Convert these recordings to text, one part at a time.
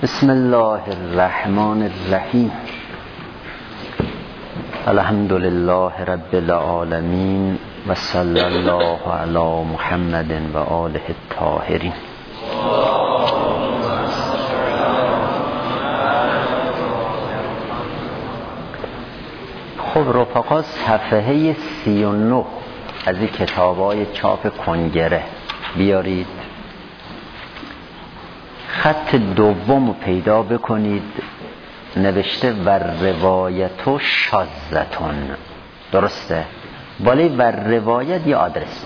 بسم الله الرحمن الرحیم. الحمد لله رب العالمین و صلی الله علی محمد و آله الطاهرین. خب رفقا، صفحه 39 از این کتابای چاپ کنگره بیارید، خط دوم رو پیدا بکنید. نوشته و روایتو شاذتون، درسته؟ بالای و روایت یه آدرس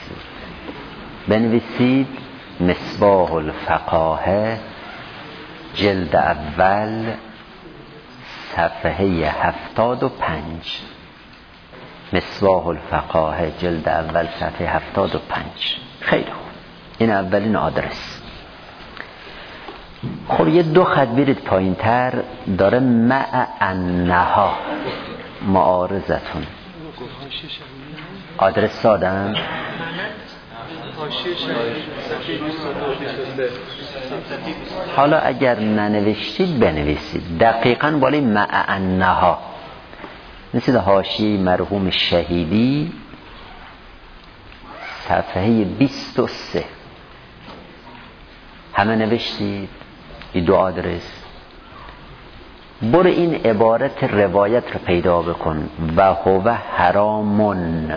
بنویسید مصباح الفقاهه جلد اول صفحه 75. مصباح الفقاهه جلد اول صفحه 75. خیلی خوب، این اولین آدرس. خب یه دو خط برید پایین تر داره مع انها معارضتون. آدرس دادم؟ حالا اگر ننوشتید بنویسید دقیقاً بالای مع انها، مثل حاشیه مرحوم شهیدی صفحه 23. همه نوشتید؟ این دو آدرس. برو این عبارت روایت رو پیدا بکن، و هو حرامون.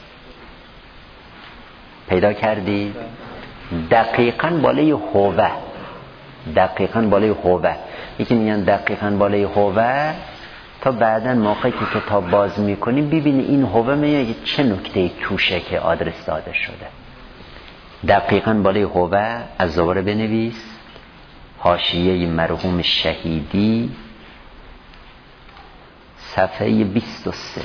پیدا کردی؟ دقیقاً بالای هوه، دقیقاً بالای هوه. یکی میگن دقیقاً بالای هوه تا بعداً موقعی که کتاب باز میکنیم ببینی این هوه میگه چه نکته توشه که آدرس داده شده. دقیقاً بالای هوه از دوباره بنویس حاشیه مرحوم شهیدی صفحه 23.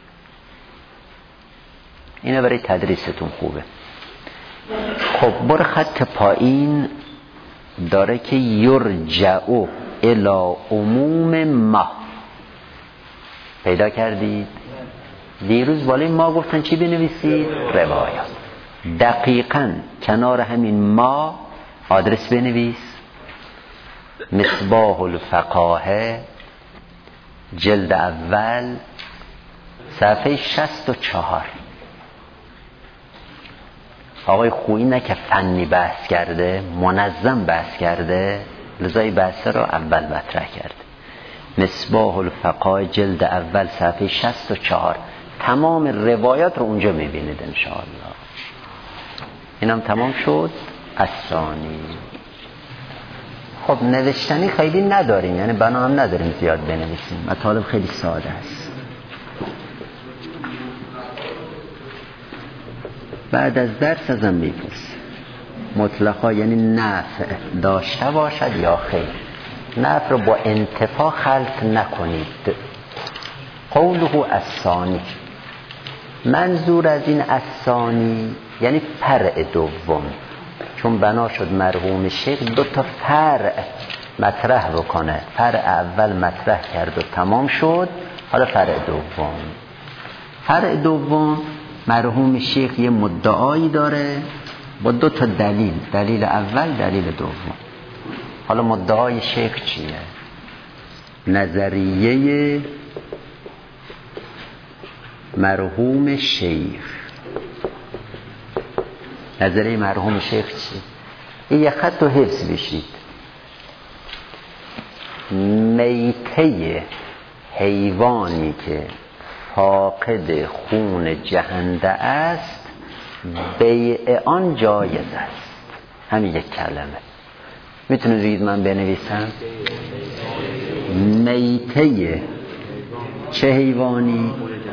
اینو برای تدریستون خوبه. خب برو خط پایین داره که یرجعو الی عموم ما. پیدا کردید؟ دیروز بالای ما گفتن چی بنویسید؟ روایات. دقیقاً کنار همین ما آدرس بنویس مصباح الفقاهه جلد اول صفحه 64. آقای خویی نه که فنی بحث کرده، منظم بحث کرده، لذا بحث رو اول مطرح کرده. مصباح الفقاهه جلد اول صفحه 64. تمام روایات رو اونجا میبینید انشاءالله. اینم تمام شد. الثانی. خب نوشتنی خیلی نداریم، یعنی بنا هم نداریم زیاد بنویسیم، مطالب خیلی ساده است. بعد از درس ازم میپرس مطلقا یعنی نفع داشته باشد یا خیر. نفع رو با انتفاع خلط نکنید. قوله الثانی، منظور از این الثانی یعنی فرع دوم، چون بنا شد مرحوم شیخ دو تا فرع مطرح بکنه. فرع اول مطرح کرد و تمام شد، حالا فرع دوم. فرع دوم مرحوم شیخ یه مدعایی داره با دو تا دلیل، دلیل اول دلیل دوم. حالا مدعای شیخ چیه؟ نظریه مرحوم شیخ. نظریه مرحوم شیخ چی؟ این یک خط رو حفظ بشید. میته حیوانی که فاقد خون جهنده است بیع آن جایز است. همین یک کلمه. میتونید بگید من بنویسم؟ میته چه حیوانی؟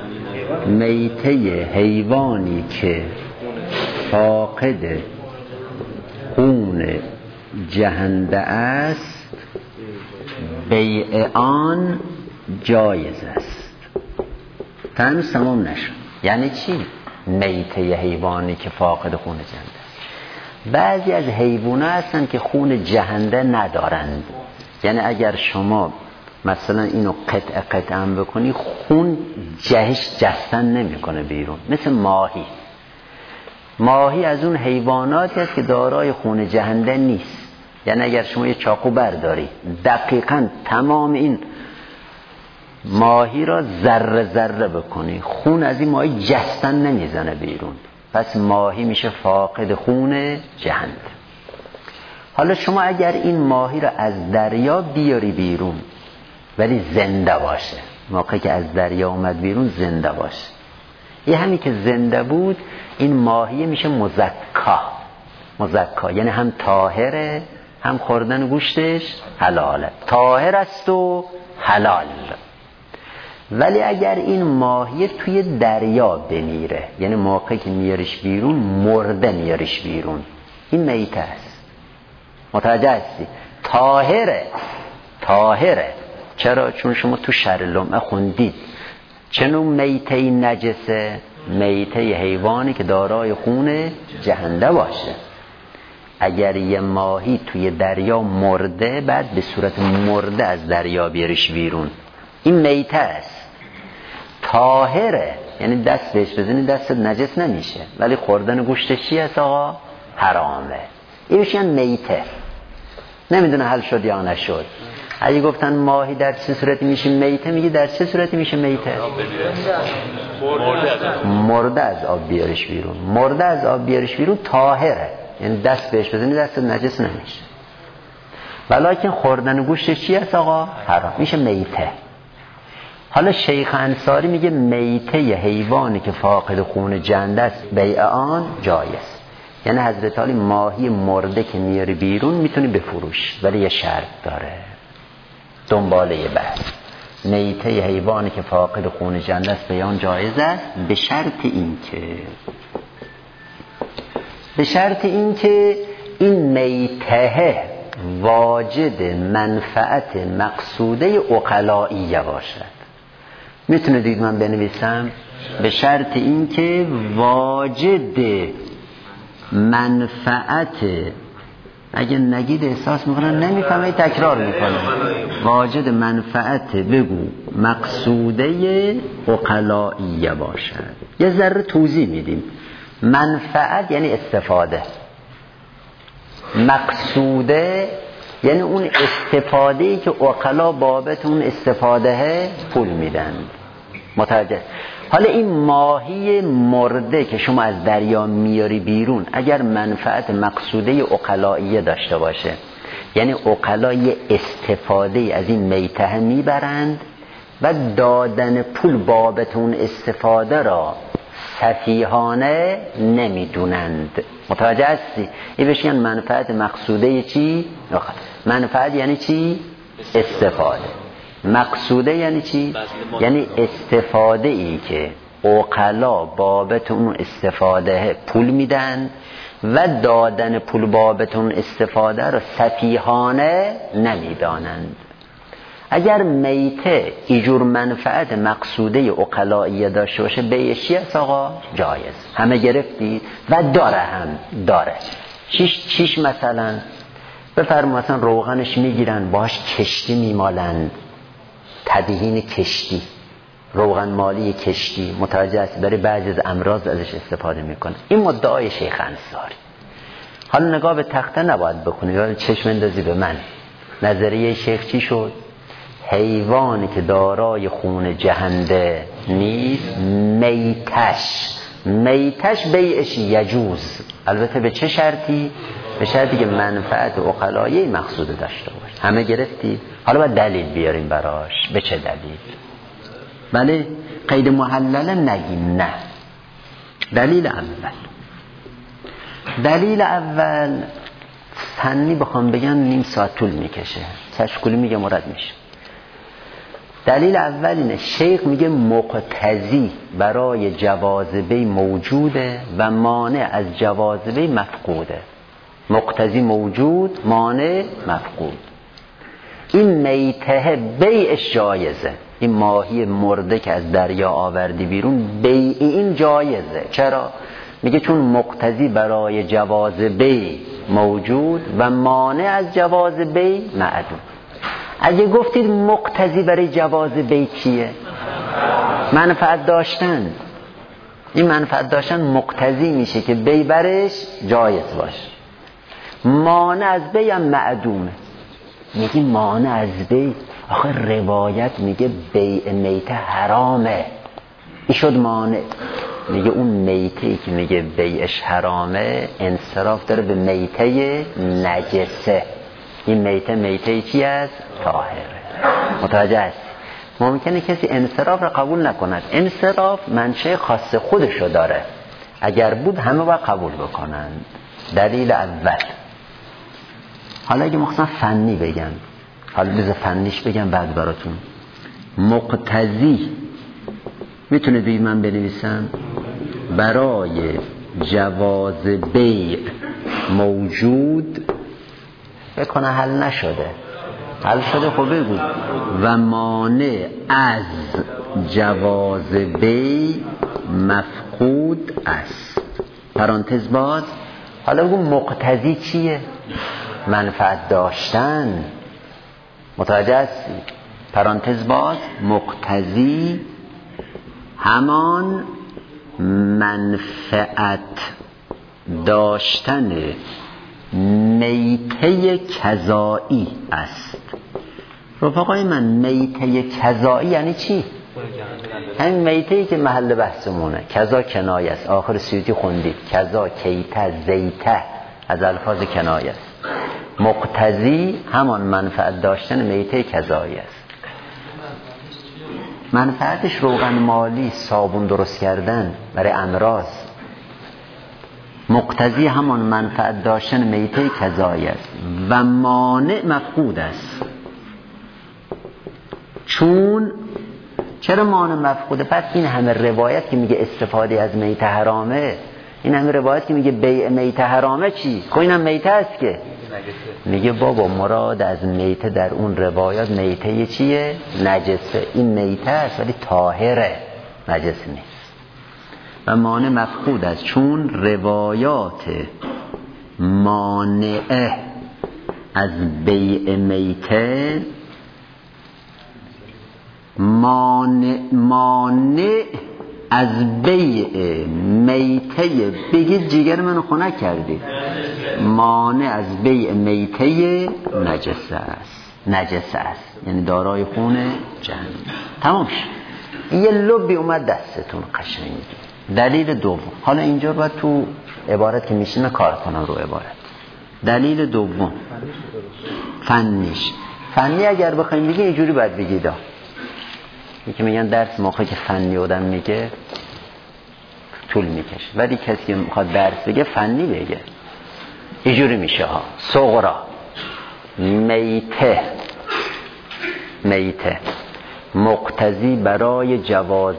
میته حیوانی که فاقد خون جهنده است بیع آن جایز است. هنوز تمام نشد. یعنی چی؟ میته حیوانی که فاقد خون جهنده است. بعضی از حیوانات هستن که خون جهنده ندارند، یعنی اگر شما مثلا اینو قطع هم بکنی خون جهش جستن نمیکنه بیرون. مثل ماهی از اون حیواناتی است که دارای خون جهنده نیست، یعنی اگر شما یه چاقو برداری دقیقاً تمام این ماهی را ذره ذره بکنی، خون از این ماهی جستن نمیزنه بیرون، پس ماهی میشه فاقد خون جهنم. حالا شما اگر این ماهی را از دریا بیاری بیرون ولی زنده باشه، موقعی که از دریا اومد بیرون زنده باشه، یه همین که زنده بود، این ماهی میشه مزکا، یعنی هم طاهره هم خوردن گوشتش حلاله، طاهر است و حلال. ولی اگر این ماهی توی دریا بمیره، یعنی موقعی که میاریش بیرون مرده میاریش بیرون، این میته است. متوجه هستی؟ طاهره. چرا؟ چون شما تو شرح لمعه خوندید چنون میته نجسه، میته حیوانی که دارای خون جهنده باشه. اگر یه ماهی توی دریا مرده، بعد به صورت مرده از دریا بیاریش بیرون، این میته است. طاهره یعنی دست بهش بزنی دستت نجس نمیشه، ولی خوردن گوشتش چی هست آقا؟ حرامه. این میشه میته. نمیدونه حل شد یا نشد. اگه گفتن ماهی در چه صورتی میشه میته، میگه در چه صورتی میشه میته؟ مرده از آب بیارش بیرون. مرده از آب بیارش بیرون طاهره، یعنی دست بهش بزنی دست نجس نمیشه. ولیکن خوردن گوشتش چی هست آقا؟ حرام، میشه میته. حالا شیخ انصاری میگه میته حیوانی که فاقد خون جنده است بیع آن جایز. یعنی حضرت علی ماهی مرده که میاری بیرون میتونی بفروش، ولی یه شرط داره دنباله یه بحث. میته حیوانی که فاقد خون جنده است بیع آن جایز است به شرط این که این میته واجد منفعت مقصوده عقلائیه باشد. میتونه دید من بنویسم؟ به شرط این که واجد منفعت، اگه نگید احساس میکنن نمیفهمه تکرار میکنن، واجد منفعت بگو مقصوده عقلائیه باشد. یه ذره توضیح میدیم. منفعت یعنی استفاده، مقصوده یعنی اون استفاده‌ای که عقلا بابت اون استفاده پول میدن. متوجه؟ حالا این ماهی مرده که شما از دریا میاری بیرون اگر منفعت مقصوده عقلائیه داشته باشه، یعنی عقلا یه استفاده از این میته میبرند و دادن پول بابت اون استفاده را سفیهانه نمیدونند. متوجه هستی؟ این بهش میگن منفعت مقصوده چی؟ منفعت یعنی چی؟ استفاده. مقصوده یعنی چی؟ یعنی استفاده ای که عقلا بابت اون استفاده پول میدن و دادن پول بابت اون استفاده را سفیهانه نمیدانند. اگر میته ایجور منفعت مقصوده عقلائیه داشته باشه بیشی است آقا جایز. همه گرفتید؟ و داره چیش مثلا بفرما مثلا روغنش میگیرن باش کشتی میمالند، تدهین کشتی، روغن مالی کشتی، متوجه است؟ برای بعضی از امراض ازش استفاده میکنه. این مدعای شیخ انصاری. حالا نگاه به تخته نباید بکنی، یا چشم اندازی به من. نظریه شیخ چی شد؟ حیوانی که دارای خون جهنده نیست، میتش بیعش یجوز. البته به چه شرطی؟ به شرطی که منفعت عقلایی مقصود داشته باشه. همه گرفتی؟ حالا باید دلیل بیاریم براش. به چه دلیل؟ بله قید محلله نگیم، نه. دلیل اول فنی بخوام بگم نیم ساعت طول میکشه، تشکیلی میگه مراد میشه. دلیل اول اینه، شیخ میگه مقتضی برای جواز بی موجوده و مانع از جواز بی مفقوده. مقتضی موجود، مانع مفقود. این میته بیعش جایزه. این ماهی مرده که از دریا آوردی بیرون بیع این جایزه. چرا؟ میگه چون مقتضی برای جواز بی موجود و مانع از جواز بی معدوم. اگه گفتید مقتضی برای جواز بی چیه؟ منفعت داشتن. این منفعت داشتن مقتضی میشه که بی برش جایز باشه. مانع از بی هم معدومه. میگی مانع از بی، آخه روایت میگه بیع میته حرامه، این شد مانع. میگه اون میته‌ای که میگه بیعش حرامه انصراف داره به میته نجسه. این میته چی است؟ طاهره. متوجه است؟ ممکنه کسی انصراف را قبول نکند. انصراف منشأ خاص خودشو داره، اگر بود همه باید قبول بکنن. دلیل اول. حالا اگه مخصوصا فنی بگم، حالا بذار فنیش بگم بعد براتون. مقتضی میتونه بگید، من بنویسم برای جواز بیع موجود، بکنه حل نشده، حل شده خب بگو. و مانع از جواز بیع مفقود است. پرانتز باز. حالا بگو مقتضی چیه؟ منفعت داشتن. متوجه هستی؟ پرانتز باز. مقتضی همان منفعت داشتن میته کذایی است. رفقای من، میته کذایی یعنی چی؟ همین میته‌ای که محل بحثمونه. کذا کنایه است. آخر سیوطی خوندید کذا کیته زیته از الفاظ کنایه است. مقتضی همان منفعت داشتن میته کذایی است. منفعتش روغن مالی، صابون درست کردن برای امراض. مقتضی همان منفعت داشتن میته کذایی است و مانع مفقود است. چون چرا مانع مفقوده؟ پس این همه روایت که میگه استفاده از میته حرامه، این همه روایت که میگه بیع میته حرامه چی؟ خب اینم میته است که میگه بابا مراد از میته در اون روایات میته چیه؟ نجسه. این میته است ولی طاهره، نجس نیست. و مانع مفقود است چون روایات مانعه از بیع میته مانع از بیع میته، بگید جگر منو خنک کردید، مانع از بیع میته نجسه است، یعنی دارای خون جهنم. تمام شد. یه لبی اومد دستتون قشنگی. دلیل دوم. حالا اینجا باید تو عبارت که میشینه کار کنم رو عبارت. دلیل دوم فنی اگر بخوایم بگیم اینجوری باید بگید. یکی میگن درس موقعی که فنی آدم میگه طول میکشه، ولی کسی که میخواد درس بگه فنی بگه اینجوری میشه ها. صغرا میته مقتضی برای جواز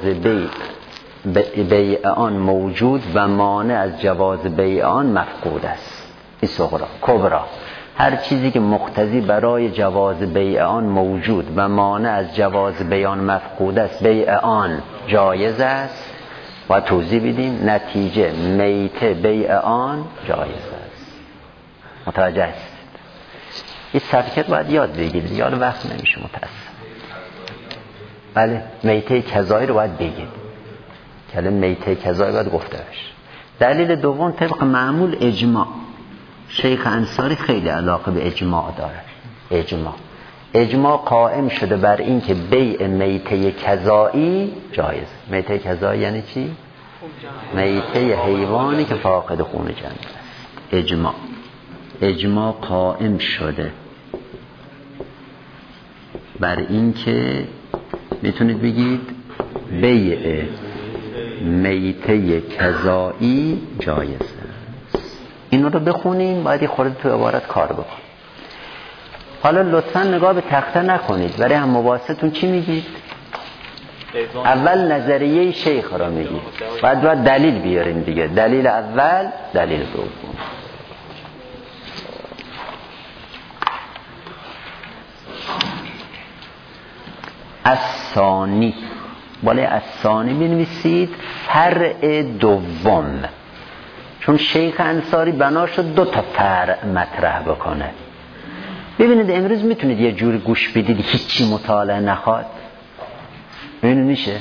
بیع آن موجود و مانع از جواز بیع آن مفقود است. این صغرا. کبرا هر چیزی که مقتضی برای جواز بیع آن موجود و مانع از جواز بیع آن مفقود است، بیع آن جایز است. و توضیح بدیم نتیجه میته بیع آن جایز است. متوجه است؟ این سبکت باید یاد بگیرید، یاد وقت نمیشه متاسف. بله، میته کذایی رو باید بگید. کلمه میته کذایی باید گفته بشه. دلیل دوم طبق معمول اجماع. شیخ انصاری خیلی علاقه به اجماع داره. اجماع قائم شده بر این که بیع میته کذایی جایز. میته کذایی یعنی چی؟ میته حیوانی که فاقد خون جنس است. اجماع قائم شده بر این که میتونید بگید بیع میته کذایی جایز است. اینو رو بخونیم، باید خورده تو عبارت کار بکن. حالا لطفا نگاه به تخته نکنید. برای هم مباحثتون چی میگید؟ اول نظریه شیخ را میگید، بعد دلیل بیاریم دیگه. دلیل اول، دلیل دوم. الثانی، بالای الثانی بنویسید فرع دوم، چون شیخ انصاری بنا شد 2 تا فرع مطرح بکنه. ببینید امروز میتونید یه جوری گوش بدید هیچی مطالعه نخواد. ببینید میشه.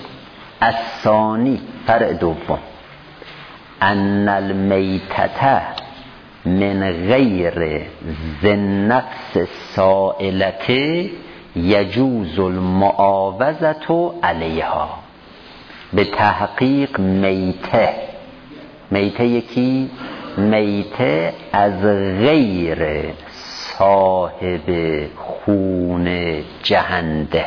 الثانی فرع دوم ان المیتة من غیر ذن نفس سائلت یجوز المعاوضة علیها. به تحقیق میته یکی میته از غیر صاحب خون جهنده.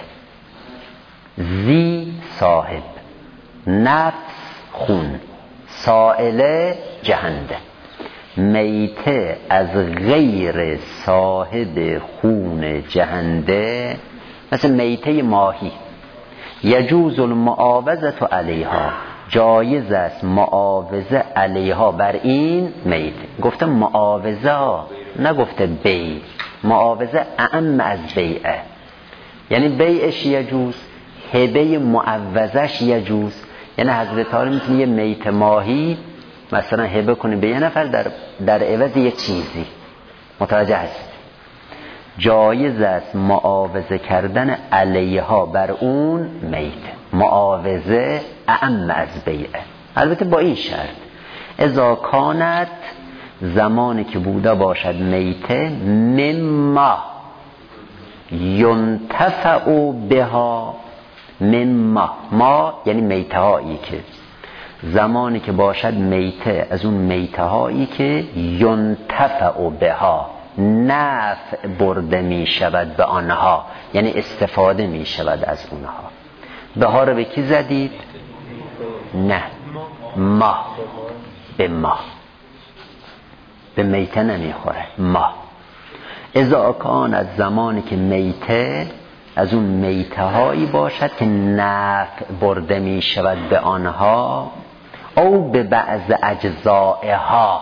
زی صاحب، نفس خون، سائله جهنده. میته از غیر صاحب خون جهنده، مثل میته ماهی. یجوز المعاوضة علیها، جایز است معاوضه علیها بر این میته. گفته معاوضه، نگفته بیع. معاوضه اعم از بیعه، یعنی بیعش یجوز، هبه معوضش یجوز. یعنی حضرت عالی میتونه یه میت ماهی مثلا هبه کنه به یه نفر در عوض یه چیزی. متوجه هست؟ جایز است معاوضه کردن علیها بر اون میت. معاوضه اعم از بیعه، البته با این شرط اذا کانت، زمانی که بوده باشد میته، مما ینتفع بها. مما، ما یعنی میته هایی که، زمانی که باشد میته از اون میته هایی که ینتفع بها، نفع برده می شود به آنها، یعنی استفاده می شود از اونها. به ها رو به کی زدید؟ نه، ما، به ما، به میته نمیخوره. ما اذا کان، از زمانی که میته از اون میته هایی باشد که نفع برده می شود به آنها، او به بعض اجزائها.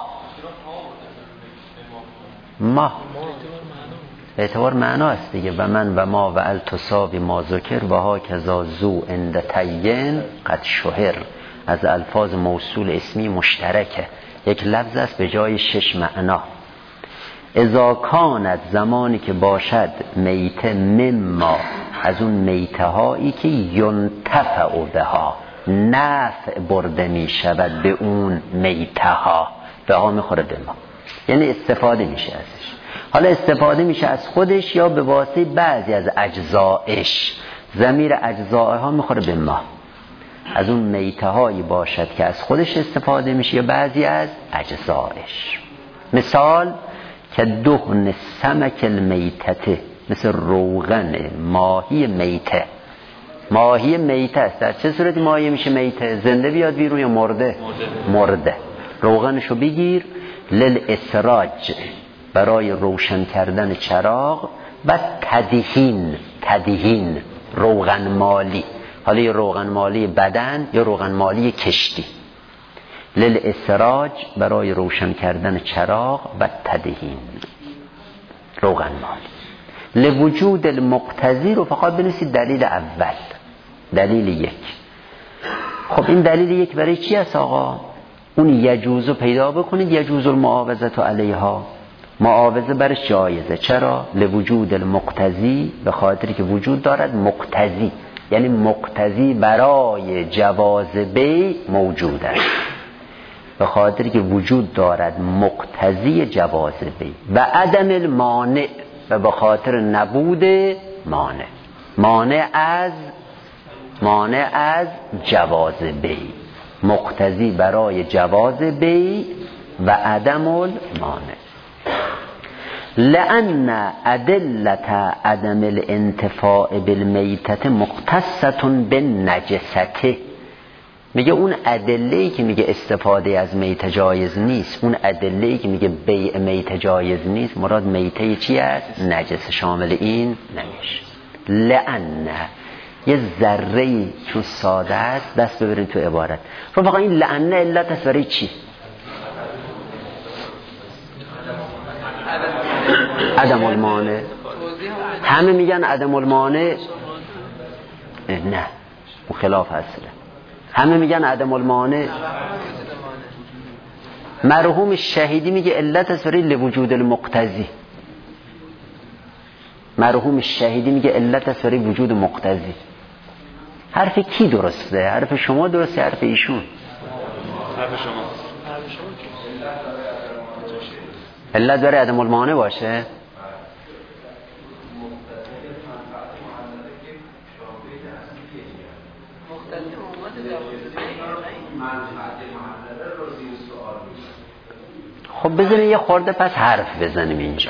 ما اعتبار معنا است دیگه. و من و ما و التصابی ما ذکر و ها کذا زو اند تین قد شهر. از الفاظ موصول اسمی مشترکه، یک لفظ است به جای 6 معنا. اذا کانت، زمانی که باشد میته، مما از اون میته هایی که ینتفع بها، نفع برده می شود به اون میته ها. به ها میخوره به ما، یعنی استفاده میشه ازش. حالا استفاده میشه از خودش یا به واسطه بعضی از اجزایش. ضمیر اجزائها میخوره به ما. از اون میته هایی باشد که از خودش استفاده میشه یا بعضی از اجزایش. مثال که دهن سمک المیتته، مثل روغن ماهی میته. ماهی میته است. در چه صورتی ماهی میشه میته؟ زنده بیاد بیرون یا مرده؟ مرده. روغنشو بگیر، للاسراج، برای روشن کردن چراغ، و تدهین روغن مالی. حالا یه روغن مالی بدن یا روغن مالی کشتی. للاسراج، برای روشن کردن چراغ، و تدهین روغن مالی. لوجود المقتضی رو فقط بنویسید دلیل اول، دلیل یک. خب این دلیل یک برای چی است آقا؟ اون یجوزو پیدا بکنید، یجوز المعاوضه علیها، معاوضه برش جایزه. چرا؟ لوجود المقتضی، به خاطری که وجود دارد مقتضی، یعنی مقتضی برای جواز بیع موجود است. به خاطری که وجود دارد مقتضی جواز بیع. و عدم المانع، و به خاطر نبود مانع. مانع از جواز بیع، مقتضی برای جواز بیع و عدم المانع. لأن ادلت عدم الانتفاع بالمیتة مختصة بالنجسة. میگه اون ادله‌ای که میگه استفاده از میته جایز نیست، اون ادله‌ای که میگه بیع میته جایز نیست، مراد میته چی است؟ نجس. شامل این نمیشه. لأن یه ذره‌ای چون ساده است، دست ببرین تو عبارت. فقط این لأن علت است برای چی؟ عدم المانع. همه میگن عدم المانع، نه، اون خلاف اصله. همه میگن عدم المانع. مرحوم شهیدی میگه علت است برای لوجود المقتضی. مرحوم شهیدی میگه علت است برای وجود مقتضی. حرف کی درسته؟ حرف شما درسته؟ حرف ایشون؟ حرف شما. علت داره عدم المانع باشه؟ خب بزنیم یه خورده پس حرف بزنیم اینجا.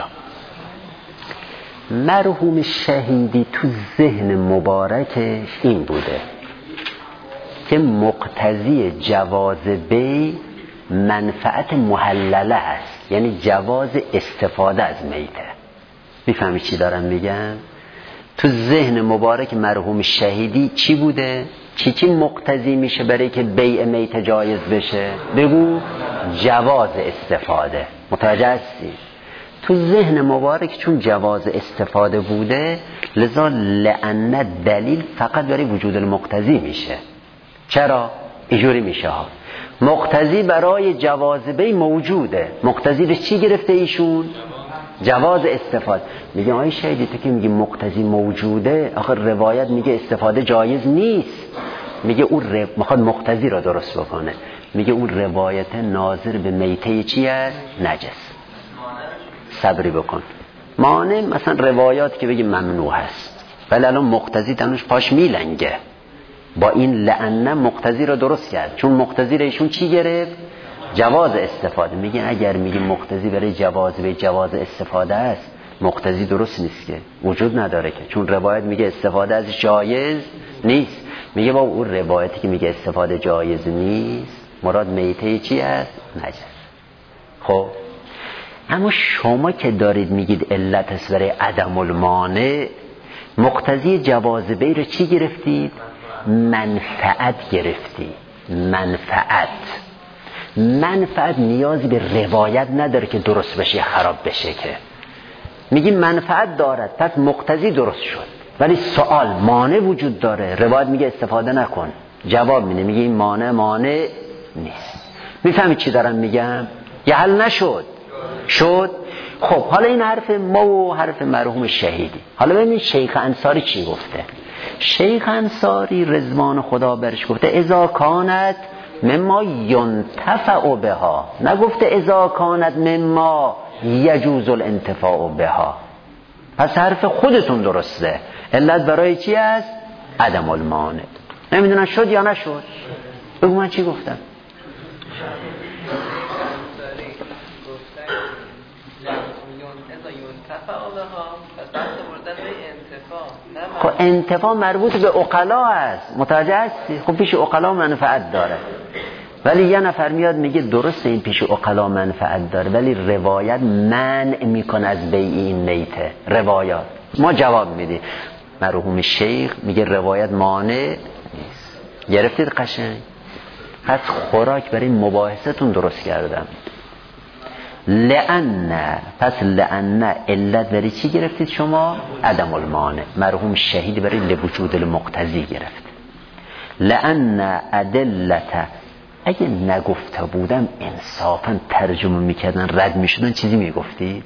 مرحوم شهیدی تو ذهن مبارکش این بوده که مقتضی جواز بی منفعت محلله است، یعنی جواز استفاده از میته. میفهمی چی دارم میگم؟ تو ذهن مبارک مرحوم شهیدی چی بوده؟ چی مقتضی میشه برای که بیع میته جایز بشه؟ بگو جواز استفاده. متوجه هستی؟ تو ذهن مبارک چون جواز استفاده بوده، لذا لأن دلیل فقط برای وجود المقتضی میشه. چرا؟ اینجوری میشه ها. مقتضی برای جواز بی موجوده. مقتضی رو چی گرفته ایشون؟ جواز استفاده. میگه آی شهیدی تو که میگی مقتضی موجوده، آخه روایت میگه استفاده جایز نیست. میگه اون میخواد مقتضی را درست بکنه. میگه اون روایت ناظر به میته چی است؟ نجس. صبری بکن. مانع مثلا روایات که بگه ممنوع هست، ولی الان مقتضی تنوش پاش میلنگه. با این لعنه مقتضی را درست کرد، چون مقتضی را ایشون چی گرفت؟ جواز استفاده. میگه اگر میگه مقتضی برای جواز استفاده است، مقتضی درست نیست، که وجود نداره، که چون روایت میگه استفاده از جایز نیست. میگه با اون روایتی که میگه استفاده جایز نیست، مراد میته چی است؟ نجس. خب اما شما که دارید میگید علت است برای عدم المانع، مقتضی جواز بی رو چی گرفتید؟ منفعت گرفتی. منفعت نیازی به روایت نداره که درست بشه خراب بشه، که میگی منفعت دارد، پس مقتضی درست شد. ولی سوال مانع وجود داره، روایت میگه استفاده نکن، جواب میگه این مانع نیست. میفهمید چی دارم میگم؟ یه حل نشد شد. خب حالا این حرف ما و حرف مرحوم شهیدی. حالا ببینید شیخ انصاری چی گفته. شیخ انصاری رضوان خدا برش گفته اذا کانت مما ینتفع بها، نگفته اذا کانت مما یجوز الانتفاع بها. پس حرف خودتون درسته. علت برای چی است؟ عدم المانع. نمیدونن شد یا نشد؟ بگو من چی گفتم. خب انتفاع مربوط به عقلا است، متوجه هستی؟ خب پیش عقلا منفعت داره، ولی یه نفر میاد میگه درسته این پیش عقلا منفعت داره، ولی روایت منع میکنه از بیع این میته. روایات ما جواب میدیم. مرحوم شیخ میگه روایت مانع نیست. گرفتید قشنگ؟ پس خوراک برای مباحثتون درست کردم. لأن علت برای چی گرفتید شما؟ عدم المانع. مرحوم شهید برای لوجود المقتضی گرفت. لأن ادلت، اگه نگفته بودم انصافا ترجمه میکردن رد میشدن چیزی میگفتید.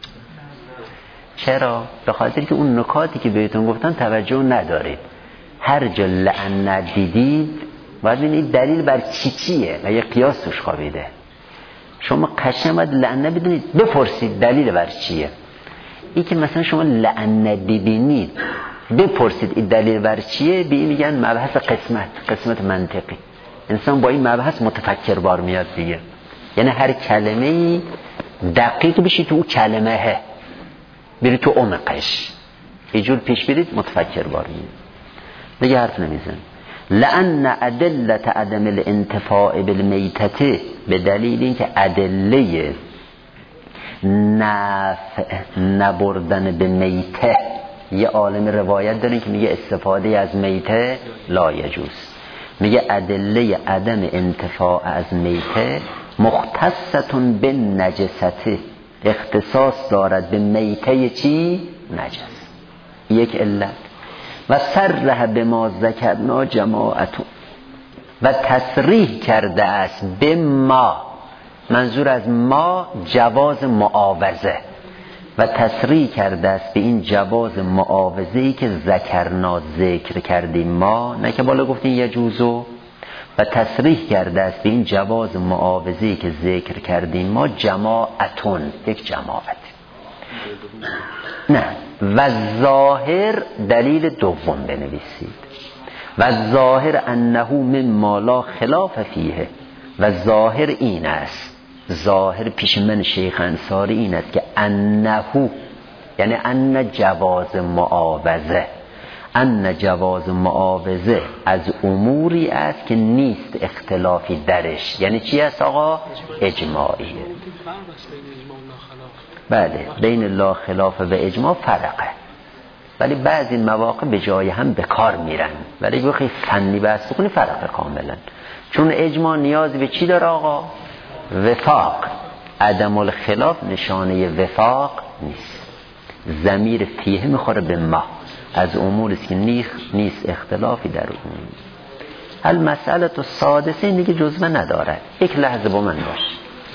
چرا؟ به خاطر که اون نکاتی که بهتون گفتن توجه ندارید. هر جا لأن دیدید باید ببینید دلیل بر چیه و یه قیاس توش خوابیده. شما قشنگ باید لعنه بدونید، بپرسید دلیل بر چیه. این که مثلا شما لعنه ببینید بپرسید این دلیل بر چیه، به این میگن مبحث قسمت منطقی. انسان با این مبحث متفکر بار میاد دیگه. یعنی هر کلمه‌ای دقیق بشی تو اون کلمه، بری تو عمقش، اینجور پیش برید متفکر بار میاد. دیگه حرف نمیزن. لأن ادلت عدم الانتفاع بالمیتة، به دلیل اینکه ادله نبردن به میته، یه عالم روایت دارین که میگه استفاده از میته لا یجوز. میگه ادله عدم انتفاع از میته مختصتون به نجسته، اختصاص دارد به میته چی؟ نجس. یک علت. و صرح به ما ذکرنا جماعتون، و تصریح کرده است به ما، منظور از ما جواز معاوضه، و تصریح کرده است به این جواز معاوضه‌ای که ذکرنا ذکر کردیم ما، نه که بالا گفتیم یجوزو. و تصریح کرده است به این جواز معاوضه‌ای که ذکر کردیم ما جماعتون، یک جماعت. نه، و ظاهر دلیل دوم بنویسید. و ظاهر انه مما لا خلاف فیه، و ظاهر این است، ظاهر پیش من شیخ انصاری این است که انه، یعنی ان جواز معاوضه، ان جواز معاوضه از اموری است که نیست اختلافی درش. یعنی چی است آقا؟ اجماعیه. بله، بین لا خلاف و اجماع فرقه، ولی بعضی مواقع به جای هم به کار میرن، ولی بخوای فنی بحث کنی فرقه کاملا. چون اجماع نیاز به چی داره آقا؟ وفاق. عدم الخلاف نشانه وفاق نیست. ضمیر فیه میخوره به ما، از اموری است که نیست اختلافی در اون. المسئله السادسه این دیگه جزوه نداره. یک لحظه با من باش.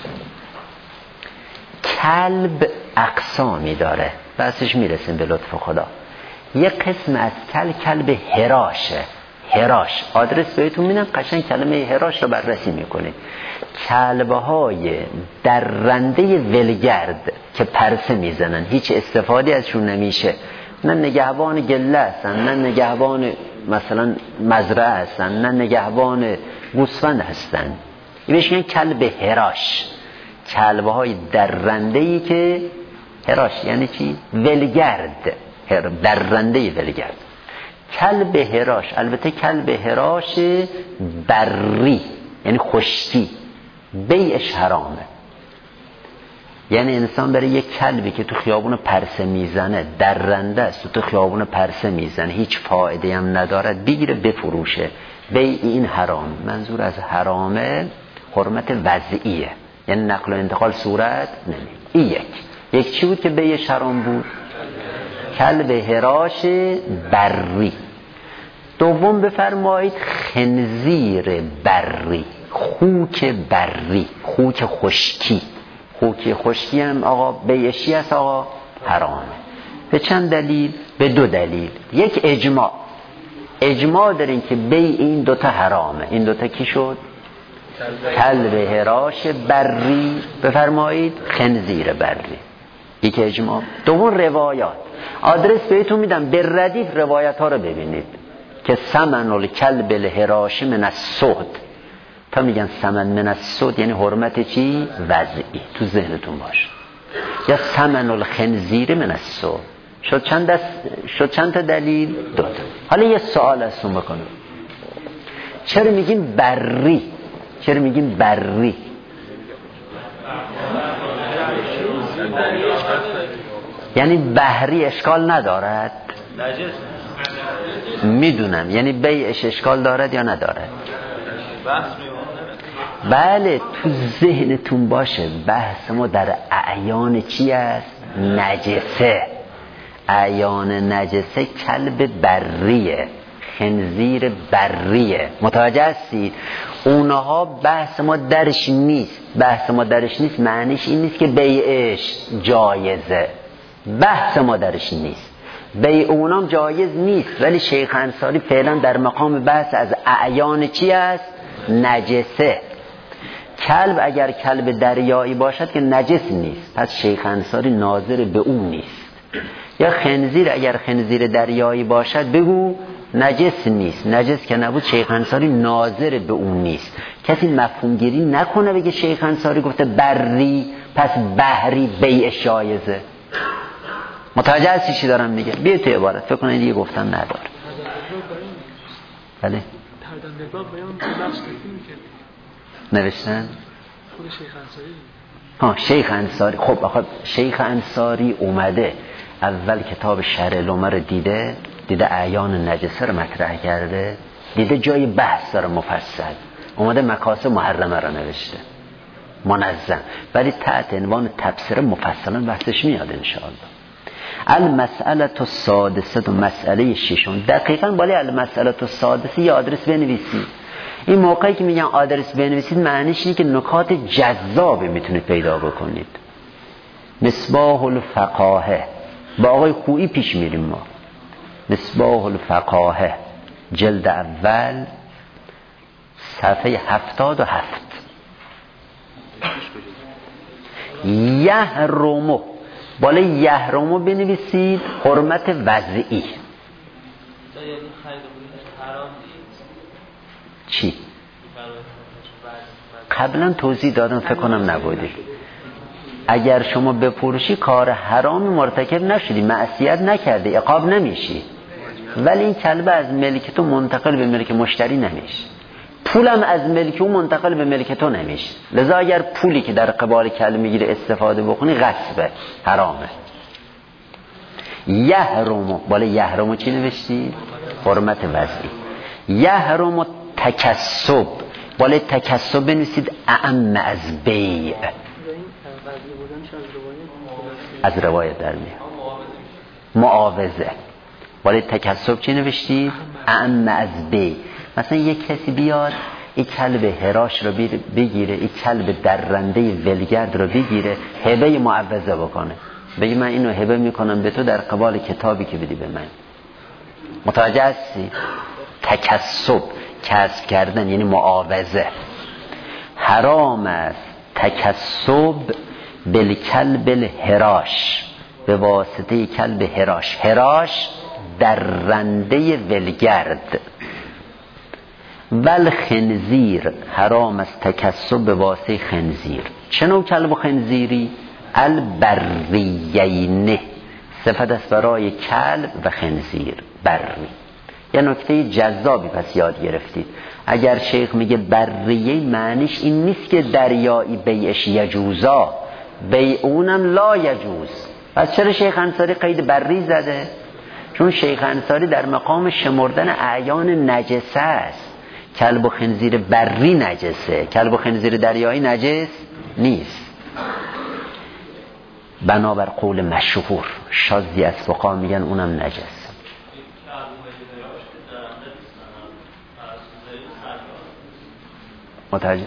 کلب اقسامی داره، بحثش میرسیم به لطف خدا. یک قسم از کلب هراشه. هراش آدرس بهتون میدم، قشنگ کلمه هراش رو بررسی میکنید. کلبهای درنده ولگرد که پرسه میزنن، هیچ استفاده ازشون نمیشه، نه نگهبان گله هستن، نه نگهبان مثلا مزرعه هستن، نه نگهبان گوسفند هستن. بهش میگن کلب هراش. کلبهای درنده‌ای که هراش یعنی چی؟ ولگرد، درنده ولگرد. کلب هراش، البته کلب هراش بری یعنی خشکی، بیعش حرامه. یعنی انسان برای یک کلبی که تو خیابون پرسه میزنه، درنده است و تو خیابون پرسه میزنه، هیچ فایده هم ندارد، بگیره بفروشه، بیع این حرام. منظور از حرامه حرمت وضعیه، یعنی نقل و انتقال صورت نمی. این یک چی بود که بیعش حرام بود؟ کلب هراش بری. دوم بفرمایید خنزیر بری، خوک بری، خوک خشکی. خوک خشکی هم آقا بیعشی است آقا حرامه. به چند دلیل؟ به دو دلیل. یک اجماع داریم که بیع این دوتا حرامه. این دوتا کی شد؟ کلب هراش بری بفرمایید، خنزیر بری. یک اجماع. دوم روایات. آدرس بهتون میدم، به ردیف روایت ها رو ببینید که ثمن الکلب الهراش من الصد. تا میگن ثمن من الصد یعنی حرمت چی؟ وضعی. تو ذهنتون باشه. یا ثمن الخنزیر من الصد. شد چند تا دلیل؟ دو تا. حالا یه سوال ازتون بکنم، چرا میگیم بری؟ چرا میگیم بری؟ یعنی بحری اشکال ندارد؟ میدونم، یعنی بیعش اشکال دارد یا ندارد؟ بله، تو ذهنتون باشه بحث ما در اعیان چی است؟ نجسه. اعیان نجسه کلب بریه، خنزیر بریه. متوجه هستید؟ اونها بحث ما درش نیست. بحث ما درش نیست معنیش این نیست که بیعش جایزه، بحث ما درش نیست. بیع اونام جایز نیست، ولی شیخ انصاری فعلا در مقام بحث از اعیان چی است؟ نجسه. کلب اگر کلب دریایی باشد که نجس نیست، پس شیخ انصاری ناظر به اون نیست. یا خنزیر اگر خنزیر دریایی باشد بگو نجس نیست، نجس که نبود شیخ انصاری ناظر به اون نیست. کسی مفهوم گیری نکنه بگه شیخ انصاری گفته بری پس بحری بیع جایزه. متوجه هستی چی دارم میگه؟ بیا تو عبارت فکر کنید دیگه گفتم نداره. بله نوشتن خود شیخ انصاری. شیخ انصاری. خب آخه شیخ انصاری اومده اول کتاب شرح العمر دیده اعیان نجسه رو مطرح کرده، دیده جای بحث داره مفصل، اومده مکاسب محرمه رو نوشته منظم، ولی تحت عنوان تفسیر مفصلا بحثش میاد انشاءالله. المسئله السادسه، مسئله ششم. دقیقاً بالای المسئله السادسه یه آدرس بنویسید. این موقعی که میگن آدرس بنویسید معنیش اینه که نکات جذابی میتونید پیدا بکنید. مصباح الفقاهه، با آقای خویی پیش میریم ما. مصباح الفقاهه جلد اول صفحه 77. یحرمو، بالای یحرمو بنویسید حرمت وضعی. چی؟ قبلا توضیح دادم، فکر کنم نبودی. اگر شما بفروشی کار حرام مرتکب نشدی، معصیت نکردی، عقاب نمیشی، ولی این کلبه از ملک تو منتقل به ملک مشتری نمیشه، پولم از ملک اون منتقل به ملک تو نمیشه. لذا اگر پولی که در قبال کلبه میگیره استفاده بکنی غصبه، حرامه. یحرمو، بالا یحرمو چی نوشتی؟ حرمت وضعی. یحرمو تکسب، بالا تکسب بنویسید اعم از بیع. از روایت در میاد. معاوضه، بالا تکسب چی نوشتی؟ اعم از بیع. مثلا یک کسی بیاد این کلب هراش رو بگیره، این کلب درنده ولگرد رو بگیره، هبه معوضه بکنه، بگی من اینو هبه میکنم به تو در قبال کتابی که بدی به من. متوجه هستی؟ تکسب، کسب کردن یعنی معاوضه. حرام است تکسب بالکلب الهراش، به واسطه کلب هراش. هراش درنده ولگرد. ول خنزیر، حرام است تکسب به واسطه خنزیر. چه نوع کلب و خنزیری؟ البریین، صفت است برای کلب و خنزیر، بری. یه نکته جذابی پس یاد گرفتید. اگر شیخ میگه بریه، معنیش این نیست که دریایی بیعش یجوزا، بیع اونم لا یجوز. پس چرا شیخ انصاری قید بری زده؟ چون شیخ انصاری در مقام شمردن اعیان نجسه است. کلب و خنزیر بری نجسه، کلب و خنزیر دریایی نجس نیست. بنابر قول مشهور، شاذی از فقها میگن اونم نجس. متوجه؟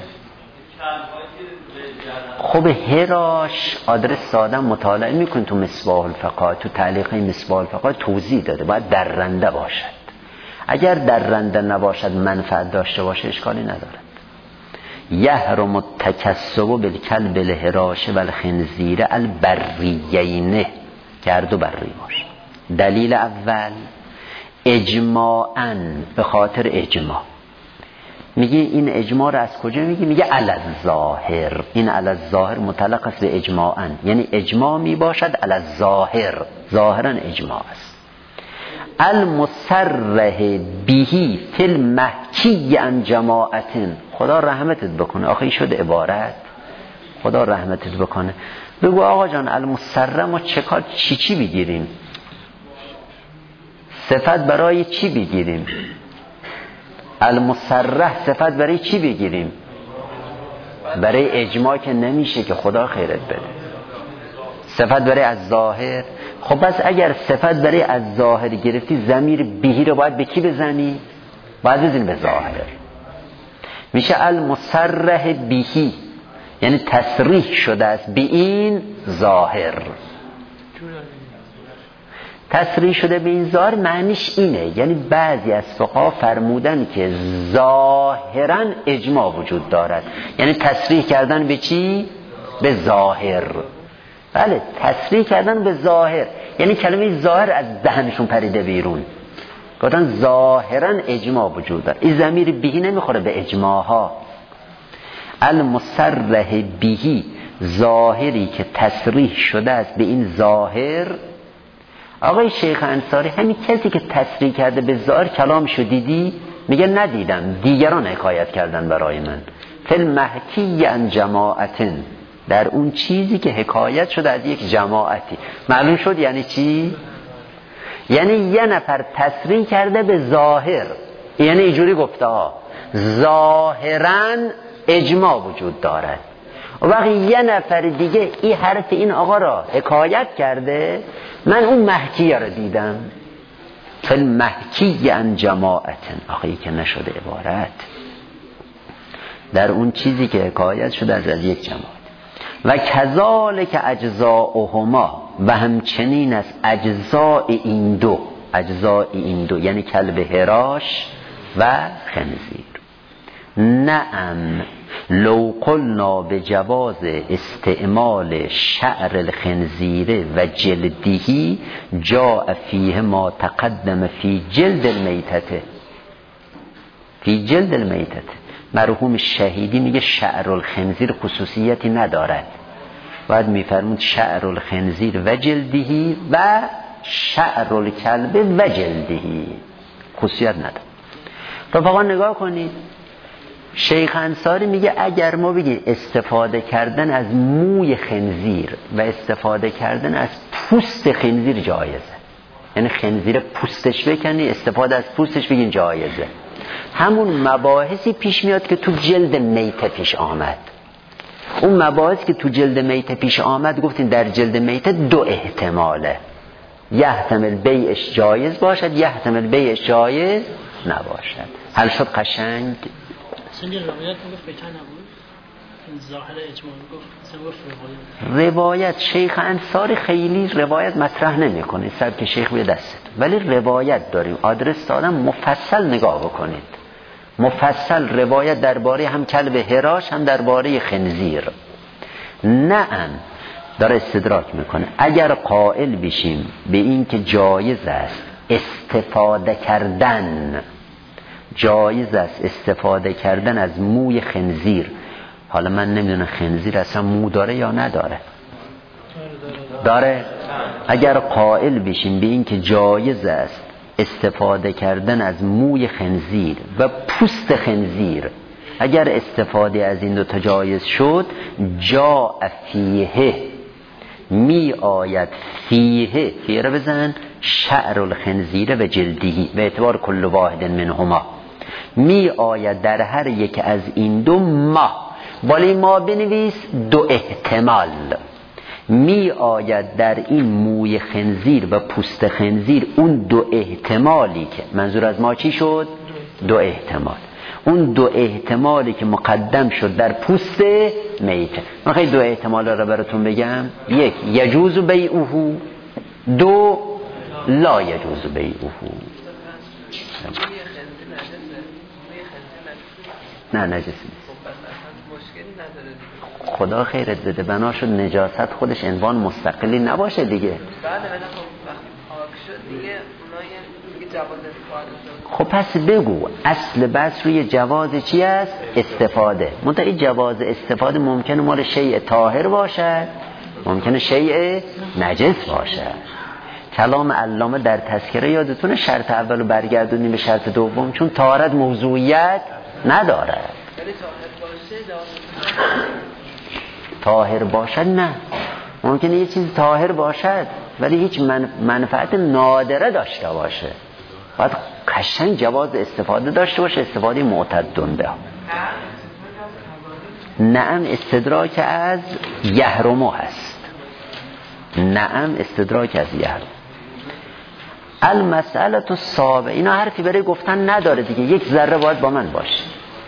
خب هراش آدرس ساده مطالعه میکن تو مصباح الفقه، تو تعلیق مصباح الفقه توضیح داده باید درنده باشد. اگر درنده نباشد منفعت داشته باشه اشکالی ندارد. یحرم التکسب بالکلب الهراش و الخنزیر البریین، که هر دو بری باشه. دلیل اول اجماعاً، به خاطر اجماع. میگه این اجماع رو از کجا میگه؟ میگه علی الظاهر. این علی الظاهر مطلق است به اجماعاً، یعنی اجماع میباشد علی الظاهر، ظاهراً اجماع است. المصرح بهی فی المحکی عن جماعت. خدا رحمتت بکنه، آخه این شد عبارت، خدا رحمتت بکنه. بگو آقا جان المصرح ما چی بگیریم؟ صفت برای چی بگیریم؟ المصرح صفت برای چی بگیریم؟ برای اجماع که نمیشه که، خدا خیرت بده. صفت برای از ظاهر. خب پس اگر صفت برای از ظاهر گرفتی، ضمیر بهی رو باید به کی بزنی؟ باید بزنی به ظاهر. میشه المصرح بهی، یعنی تصریح شده است به این ظاهر. تصریح شده به این ظاهر معنیش اینه، یعنی بعضی از فقها فرمودن که ظاهرا اجماع وجود دارد، یعنی تصریح کردن به چی؟ به ظاهر. بله، تصریح کردن به ظاهر، یعنی کلمه ظاهر از دهنشون پریده بیرون، گفتن ظاهرا اجماع وجود دارد. این ضمیر بهی نمیخوره به اجماع ها. المصرح بهی، ظاهری که تصریح شده است به این ظاهر. آقای شیخ انصاری همین کسی که تصریح کرده به ظاهر کلامشو دیدی؟ میگه ندیدم، دیگران حکایت کردن برای من. فی المحکی عن جماعت، در اون چیزی که حکایت شده از یک جماعتی. معلوم شد یعنی چی؟ یعنی یه نفر تصریح کرده به ظاهر، یعنی اینجوری گفته ها ظاهرا اجماع وجود دارد. و وقتی یه نفر دیگه این حرف این آقا را حکایت کرده، من اون محکیه را دیدم. فی المحکی عن جماعت، آخه که نشده عبارت، در اون چیزی که حکایت شده از یک جماعت. و کذالک اجزاؤهما، و همچنین از اجزاء این دو، اجزاء این دو یعنی کلب هراش و خنزیر. نعم لو قلنا به جواز استعمال شعر الخنزیر و جلده جاء فیه ما تقدم فی جلد المیتته. فی جلد المیتته. مرحوم شهیدی میگه شعر الخنزیر خصوصیتی ندارد، باید میفرمود شعر الخنزیر و جلده و شعر الکلب و جلده، خصوصیت نداره. رفقا نگاه کنید، شیخ انصاری میگه اگر ما بگیم استفاده کردن از موی خنزیر و استفاده کردن از پوست خنزیر جایزه، یعنی خنزیر پوستش بکنی استفاده از پوستش بگین جایزه، همون مباحثی پیش میاد که تو جلد میته پیش آمد. اون مباحث که تو جلد میته پیش آمد گفتین در جلد میته دو احتماله، یحتمل بیعش جایز باشد، یحتمل بیعش جایز نباشد. حل شد قشنگ؟ اصلا یه روایت میگفت بیتن نبود، این ظاهر اجماع میگفت اصلا گفت روایت شیخ انصاری خیلی روایت مطرح نمیکنه، سبک شیخ به دست، ولی روایت داریم، آدرس دادم، مفصل نگاه بکنید، مفصل روایت درباره هم کلب هراش هم درباره خنزیر. نعم داره استدراک میکنه، اگر قائل بشیم به این که جایز است استفاده کردن، جایز است استفاده کردن از موی خنزیر، حالا من نمیدونم خنزیر اصلا مو داره یا نداره، داره. اگر قائل بشیم به این که جایز است استفاده کردن از موی خنزیر و پوست خنزیر، اگر استفاده از این دو تا جایز شد، جاء فیه، می آید فیه، فیه رو بزن، شعر الخنزیر و جلدهی به اعتبار کل واحد منهما، می آید در هر یک از این دو ما، ولی ما بنویس دو احتمال، می آید در این موی خنزیر و پوست خنزیر اون دو احتمالی که منظور از ما چی شد؟ دو احتمال، اون دو احتمالی که مقدم شد در پوست میته. من خیلی دو احتمال رو براتون بگم، یک یجوز بیعه، دو لا یجوز بیعه. نه نجس نیست، خدا خیرت بده، بنا شد نجاست خودش عنوان مستقلی نباشه دیگه. خب پس بگو اصل بس روی جواز چی است؟ استفاده. منتها این جواز استفاده ممکنه مال شیء طاهر باشد، ممکنه شیء نجس باشد. کلام علامه در تذکره یادتونه شرط اولو برگردونیم به شرط دوم، چون طهارت موضوعیت نداره. طاهر باشد نه، ممکنه یه چیز طاهر باشد ولی هیچ منفعت نادره داشته باشه، باید قشنگ جواز استفاده داشته باشه، استفاده معتدن به. نعم استدراک از یحرمو هست، نعم استدراک از یحرم. المسئله السابعه، اینا حرفی برای گفتن نداره دیگه، یک ذره باید با من باشه.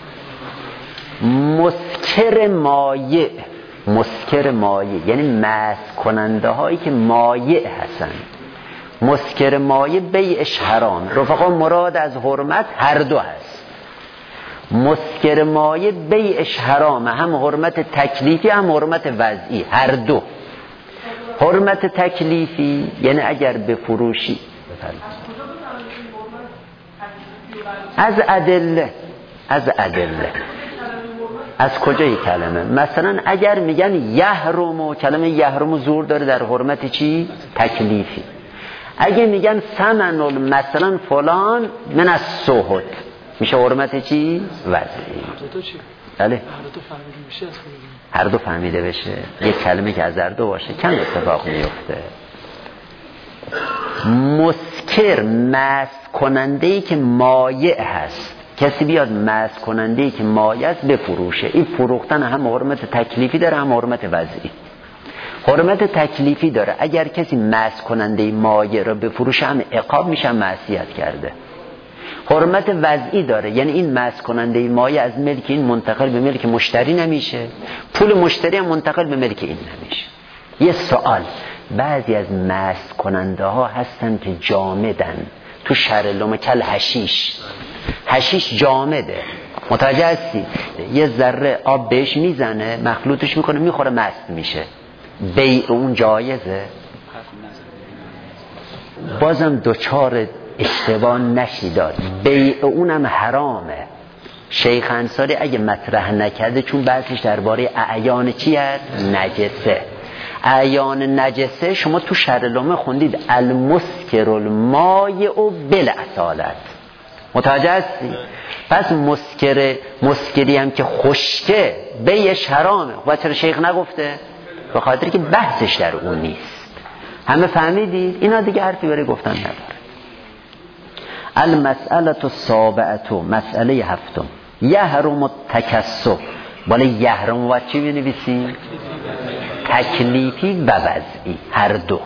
مسکر مایع، مسکر مایع یعنی مست کننده هایی که مایع هستن. مسکر مایع بیعش حرام. رفقا مراد از حرمت هر دو هست. مسکر مایع بیعش حرامه، هم حرمت تکلیفی هم حرمت وضعی، هر دو. حرمت تکلیفی یعنی اگر به فروشی از ادله، از ادله، از کجای کلمه؟ مثلا اگر میگن یحرمو، کلمه یحرمو زور داره در حرمت چی؟ تکلیفی. اگه میگن ثمن مثلا فلان من از سهد، میشه حرمت چی؟ وضعی. بله هر دو فهمیده بشه، یک کلمه که از هر دو باشه کم اتفاق میفته. مسکر مست کننده‌ای که مایع هست، کسی بیاد مست کننده‌ای که مایع است بفروشه، این فروختن هم حرمت تکلیفی داره هم حرمت وضعی. حرمت تکلیفی داره، اگر کسی مست کننده مایع رو بفروشه هم عقاب میشه، معصیت کرده. حرمت وضعی داره، یعنی این مست کننده مایع از ملک این منتقل به ملک مشتری نمیشه، پول مشتری هم منتقل به ملک این نمیشه. یه سوال، بعضی از مست کننده ها هستن که جامدن، تو شهر لومکل حشیش، حشیش جامده، متوجه هستی؟ یه ذره آب بهش میزنه، مخلوطش میکنه، میخوره، مست میشه. بیع اون جایزه؟ بازم دوچار اشتباه نشیداد، بیع اونم حرامه. شیخ انصاری اگه مطرح نکرده، چون بحثش درباره اعیان چی هست؟ نجسه. اعیان نجسه شما تو شرح لومه خوندید المسکر المایع بالاصالت. متوجه هستی؟ پس مسکری هم که خشکه بیعش حرامه. و چرا شیخ نگفته؟ به خاطر که بحثش در اون نیست. همه فهمیدید؟ اینا دیگه حرفی برای گفتن نداره. المسئله السابعه، مسئله هفتم، یحرم التکسب. بالا یحرم و چی بنویسیم؟ تکلیفی و وضعی، هر دو.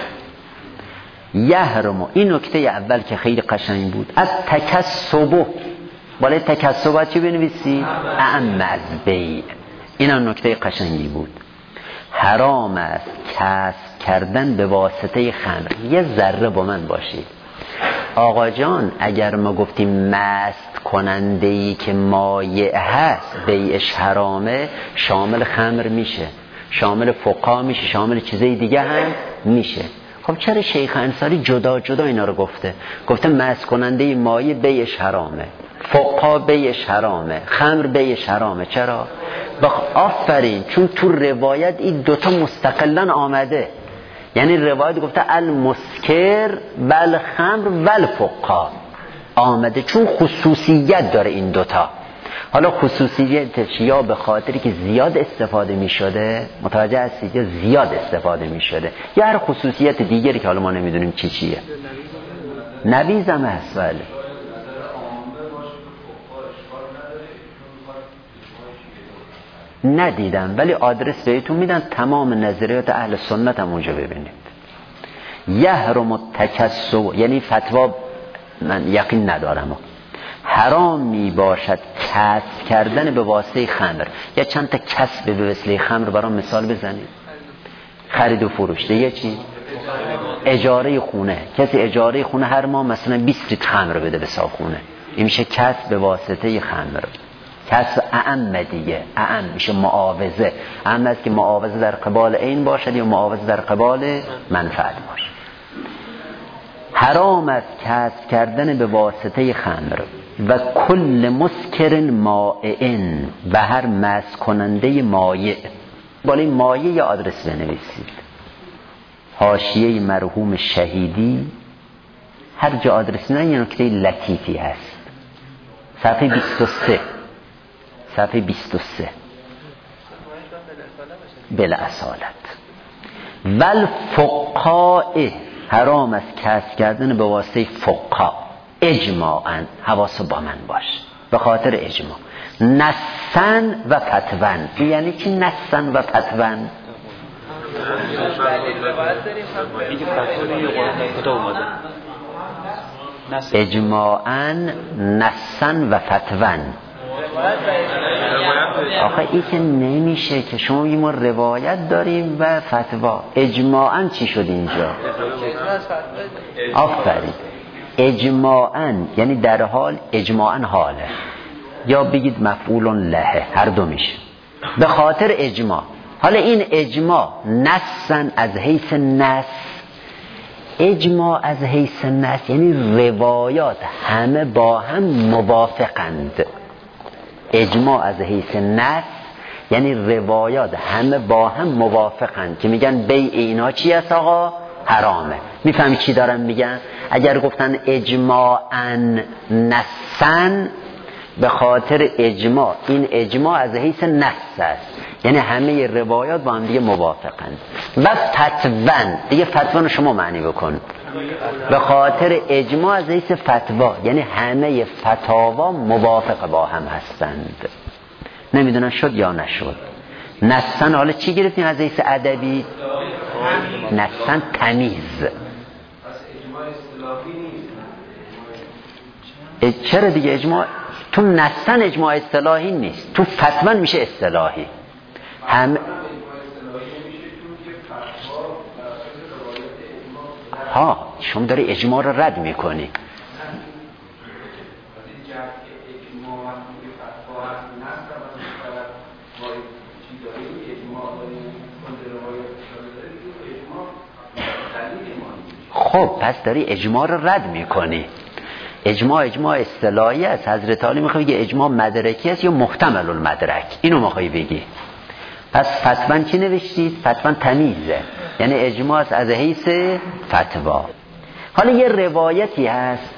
یحرم، این نکته اول که خیلی قشنگ بود، از تکسب. بالا تکسب چی بنویسیم؟ اعم از بیع. این نکته قشنگی بود. حرام است کسب کردن به واسطه خمر. یه ذره با من باشید آقا جان، اگر ما گفتیم مست کننده‌ای که مایع هست بیعش حرامه، شامل خمر میشه، شامل فقا میشه، شامل چیزای دیگه هم میشه. خب چرا شیخ انصاری جدا جدا اینا رو گفته مست کننده مایع بیعش حرامه، فقا بیعش حرامه، خمر بیعش حرامه؟ چرا؟ آفرین، چون تو روایت این دوتا مستقلا آمده. یعنی روایت گفته المسکر والخمر والفقا آمده، چون خصوصیت داره این دوتا. حالا خصوصیتش یا به خاطری که زیاد استفاده می شده، متوجه هستید، یا زیاد استفاده می شده، یا هر خصوصیت دیگری که حالا ما نمیدونیم چیه. نویزم هست. بله ندیدم، ولی آدرس بهتون میدن، تمام نظریات اهل سنت هم اونجا ببینید. یحرم التکسب، یعنی فتوا من یقین ندارم، حرام می باشد کسب کردن به واسطه خمر. یا چند تا کسب به وسیله خمر برام مثال بزنید. خرید و فروش. دیگه چی؟ اجاره خونه. کسی اجاره خونه هر ماه مثلا 20 لیتر خمر بده به صاحب. این میشه کسب به واسطه خمر. کسب اعم دیگه، اعم میشه معاوضه. اعم است که معاوضه در قبال عین باشد یا معاوضه در قبال منفعت باشد. حرام است کسب کردن به واسطه خمر و کل مسکر مائع، و هر مست کننده مایع. بالای مایع یا آدرس بنویسید. حاشیه مرحوم شهیدی، هر جا آدرس نه یه نکته لطیفی هست. صفحه 23 بالاصالت. والفقاء، حرام است کسب کردن به واسطه فقها اجماعاً. حواس با من باش، به خاطر اجماع. نصاً و فتواً. یعنی چی نصاً و فتواً؟ اجماعاً، نصاً و فتواً. آخه این که نمیشه که شما بگید ما روایت داریم و فتوا. اجماعاً چی شد اینجا؟ آفرین. اجماعاً یعنی در حال، اجماعاً حاله، یا بگید مفعول له، هر دو میشه، به خاطر اجماع. حالا این اجماع نصاً از حیث نص، اجماع از حیث نص یعنی روایات همه با هم موافقند. اجماع از حیث نص یعنی روایات همه با هم موافقند که میگن بیع اینا چی است آقا؟ حرامه. میفهمی چی دارم میگن؟ اگر گفتن اجماعاً نصاً، به خاطر اجماع، این اجماع از حیث نص است، یعنی همه روایات با هم دیگه موافقند. و فتواً، دیگه فتوا رو شما معنی بکن. به خاطر اجماع از حیث فتوا یعنی همه فتاوا موافق با هم هستند. نمیدونم شد یا نشد. نصاً حالا چی گرفتیم از حیث ادبی؟ نصاً تمیز. چرا دیگه اجماع تو نصاً اجماع اصطلاحی نیست، تو فتواً میشه اصطلاحی. شما داری اجماع رو رد میکنی. خب پس داری اجماع رو رد میکنی. اجماع اصطلاحی است. حضرت علی میخواد بگه اجماع مدرکی است یا محتمل المدرک، اینو میخوای بگی. پس فتوا چی نوشتید؟ فتوا تمیزه، یعنی اجماع است از حیث فتوا. حالا یه روایتی هست،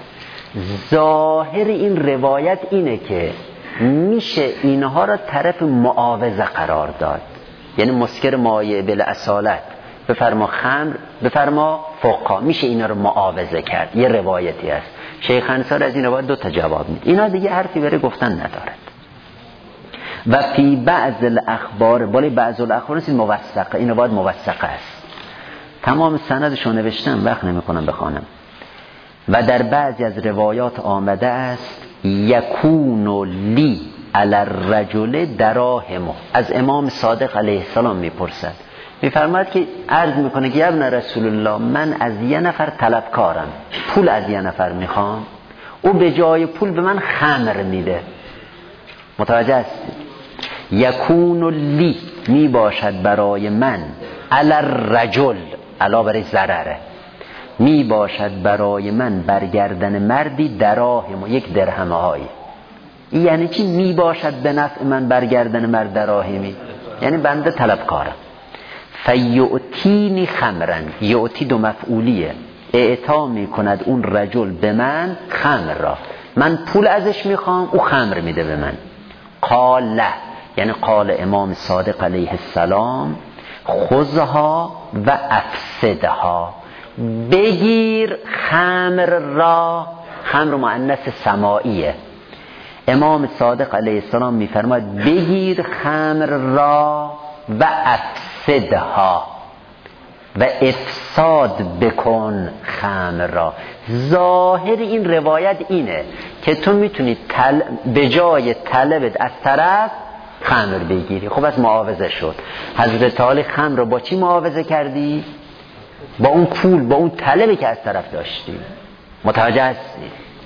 ظاهر این روایت اینه که میشه اینها را طرف معاوضه قرار داد، یعنی مسکر مایع بالاصالت، بفرما خمر، بفرما فقها، میشه اینا رو معاوضه کرد. یه روایتی هست. شیخ انصاری از این روایت 2 تا جواب میده. اینا دیگه حرفی برای گفتن ندارد. و فی بعض الاخبار، بالای بعض الاخبار است موثقه، این روایت موثقه است. تمام سندش رو نوشتم، وقت نمیکنم بخوانم. و در بعضی از روایات آمده است یکون لی علی الرجل دراهم. از امام صادق علیه السلام میپرسد، میفرماید که عرض میکنه که ابن رسول الله، من از یه نفر طلبکارم، پول از یه نفر میخوام، او به جای پول به من خمر میده. متوجه هستید؟ یکون لی، میباشد برای من، علی الرجل، علا برای ضرره، می باشد برای من برگردن مردی دراهم، 1 درهم هایی. یعنی چی می باشد به نفع من برگردن مرد دراهمی؟ یعنی بنده طلبکارم. فیعطینی خمرن، یعطی 2 مفعولیه، اعطا می کند اون رجل به من خمر را، من پول ازش میخوام، او خمر میده به من. قال، یعنی قال امام صادق علیه السلام، خذها و افسدها، بگیر خمر را. خمر مؤنث سماعیه. امام صادق علیه السلام میفرماید بگیر خمر را و افسدها، و افساد بکن خمر را. ظاهر این روایت اینه که تو میتونی به جای طلبت از طرف خمر بگیری. خب از معاوضه شد. حضرت علی خمر رو با چی معاوضه کردی؟ با اون پول، با اون طلبی که از طرف داشتی. متوجه هستی؟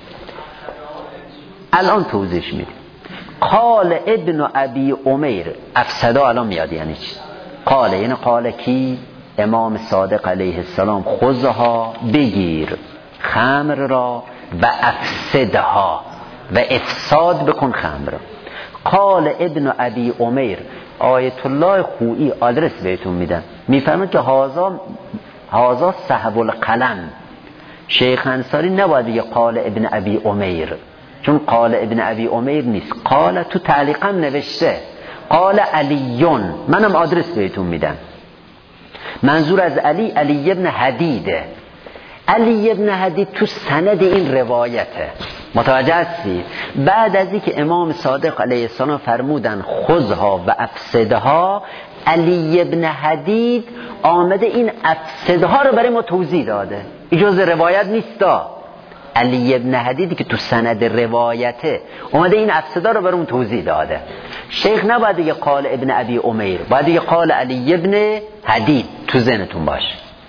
الان توضیح میدیم. قال ابن ابی امیر، افسدا الان میاد یعنی چی؟ قال یعنی قال کی؟ امام صادق علیه السلام، خذها، بگیر خمر را، و افسدها، و افساد بکن خمر را. قال ابن ابی امیر، آیت الله خویی آدرس بهتون میدن، میفهمن که هازا صاحب القلم. شیخ انصاری نباید بگه قال ابن ابی امیر، چون قال ابن ابی امیر نیست. قال تو تعلیقا نوشته قال علیون، منم آدرس بهتون میدم. منظور از علی ابن حدیده. علی ابن حدید تو سند این روایته. متوجه هستی؟ بعد از اینکه امام صادق علیه السلام فرمودن خذها و افسدها، علی ابن حدید آمده این افسدها رو برای ما توضیح داده. اجازه روایت نیستا. علی ابن حدیدی که تو سند روایته اومده این افسدها رو برای ما توضیح داده. شیخ نباید یه قال ابن ابی امیر، باید یه قال علی ابن حدید. تو ذهنتون باشه.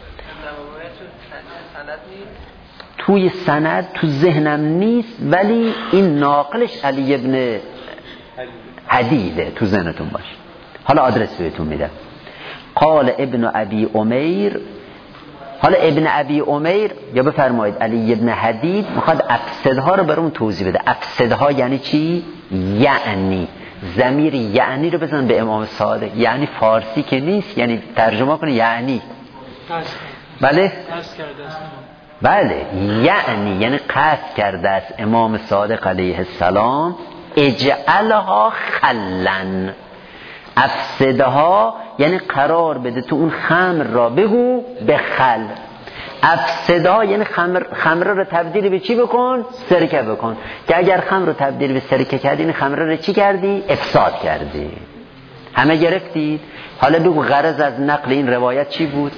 توی سند تو ذهنم نیست، ولی این ناقلش علی ابن حدیده. تو ذهنتون باشه. حالا آدرس بهتون میدم. قال ابن ابی امیر. حالا ابن ابی امیر یا بفرمایید علی ابن حدید میخواد افسدها رو برام توضیح بده. افسدها یعنی چی؟ یعنی ضمیر یعنی رو بزن به امام صادق. یعنی فارسی که نیست، یعنی ترجمه کنه یعنی. بله؟ بله، یعنی قصد کرده است امام صادق علیه السلام اجعلها خلن. افسدها یعنی قرار بده تو اون خمر را بگو به خل. افسدها یعنی خمر رو تبدیل به چی بکن؟ سرکه بکن. که اگر خمر رو تبدیل به سرکه کردی، این خمر رو چی کردی؟ افساد کردی. همه گرفتید؟ حالا بگو غرض از نقل این روایت چی بود؟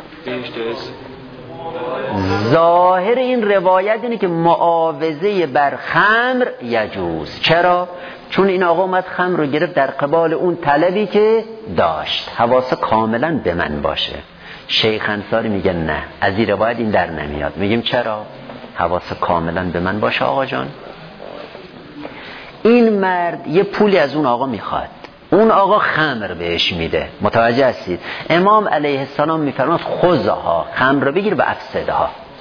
ظاهر این روایت اینه که معاوضه بر خمر یجوز. چرا؟ چون این آقا اومد خمر رو گرفت در قبال اون طلبی که داشت. حواس کاملا به من باشه. شیخ انصاری میگه نه، از این روایت این در نمیاد. میگیم چرا؟ حواس کاملا به من باشه آقا جان. این مرد یه پولی از اون آقا میخواد، اون آقا خمر بهش میده. متوجه هستید؟ امام علیه السلام میفرماد خذها، خمر رو بگیر و افسدها.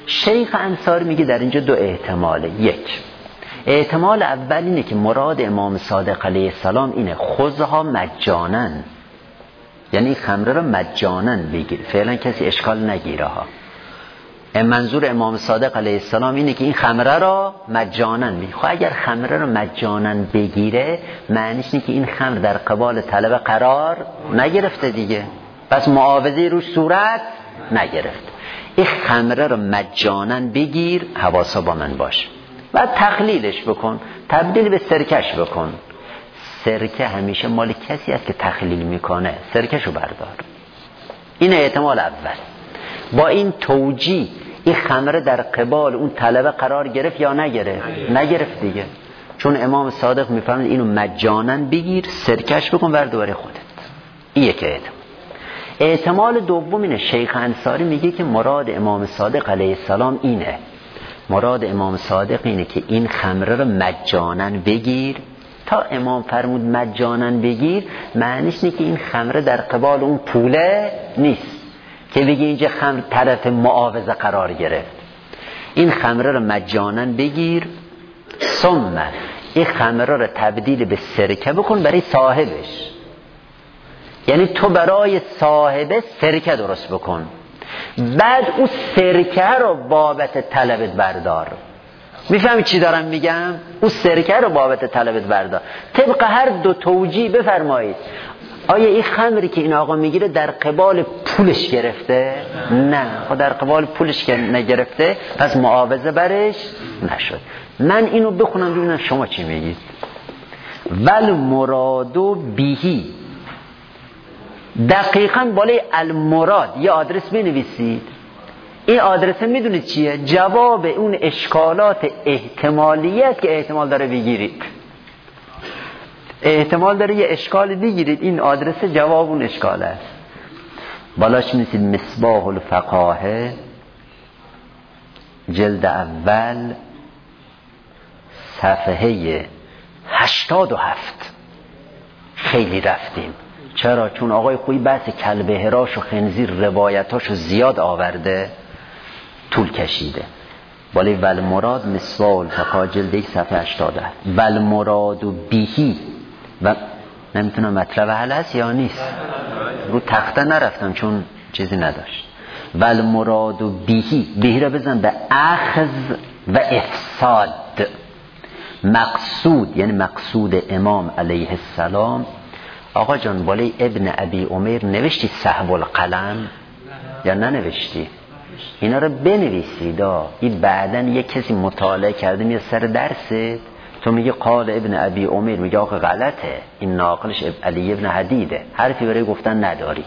شیخ انصاری میگه در اینجا دو احتماله. یک احتمال اول اینه که مراد امام صادق علیه السلام اینه خذها مجانا، یعنی خمره رو مجانا بگیر، فعلا کسی اشکال نگیره ها. منظور امام صادق علیه السلام اینه که این خمره رو مجانا بگیر. خب اگر خمره رو مجانا بگیره معنیش اینه که این خمر در قبال طلب قرار نگرفته دیگه، پس معاوضه روش صورت نگرفت. این خمره رو مجانا بگیر، حواسا با من باش، بعد تخلیلش بکن، تبدیل به سرکش بکن. سرکه همیشه مال کسی است که تخلیل میکنه، سرکشو بردار. این احتمال اول. با این توجیه این خمره در قبال اون طلبه قرار گرفت یا نگرفت؟ نگرفت دیگه، چون امام صادق میفرماید اینو مجانا بگیر، سرکش بکن، ور دوباره خودت. این یک احتمال. احتمال دوم اینه، شیخ انصاری میگه که مراد امام صادق علیه السلام اینه، مراد امام صادق اینه که این خمره رو مجانا بگیر. تا امام فرمود مجانا بگیر معنیش اینه که این خمره در قبال اون پوله نیست که بگی اینجا خمر طرف معاوضه قرار گرفت. این خمره رو مجانا بگیر، ثم این خمره رو تبدیل به سرکه بکن برای صاحبش، یعنی تو برای صاحب سرکه درست بکن، بعد اون سرکه رو بابت طلبت بردار. میفهمی چی دارم میگم؟ اون سرکه رو بابت طلبت بردار. طبق هر دو توجیه بفرمایید. آیا این خمری که این آقا میگیره در قبال پولش گرفته؟ نه، خب در قبال پولش که نگرفته پس معاوضه برش نشد. من اینو بخونم ببینم شما چی میگید. ول مرادو بیهی، دقیقاً بالای المراد یه آدرس بنویسید. این آدرس میدونید چیه؟ جواب اون اشکالات احتمالی است که احتمال داره بگیرید. احتمال داره یه اشکال بگیرید، این آدرس جواب اون اشکال است. بالاش می‌نویسید مصباح الفقاهه جلد اول صفحه 87. خیلی رفتیم. چرا؟ چون آقای خویی بحث کلب هراش و خنزیر روایتاشو زیاد آورده، طول کشیده. ولی ول مراد مصباح الفقاهه جلد 1 صفحه 87. ول مراد بیهی، و نمیتونم مطلب حل هست یا نیست، رو تخته نرفتم چون چیزی نداشت. ول مراد بیهی، بیهی رو بزن به اخذ و افساد. مقصود یعنی مقصود امام علیه السلام. آقا جان بالای ابن ابی عمر نوشتی سحب القلم یا ننوشتی؟ اینا رو بنویسید. این بعداً یک کسی مطالعه کرده میاد سر درست، تو میگه قال ابن ابی عمر، میگه آقا غلطه، این ناقلش علی ابن حدیده، حرفی برای گفتن نداری.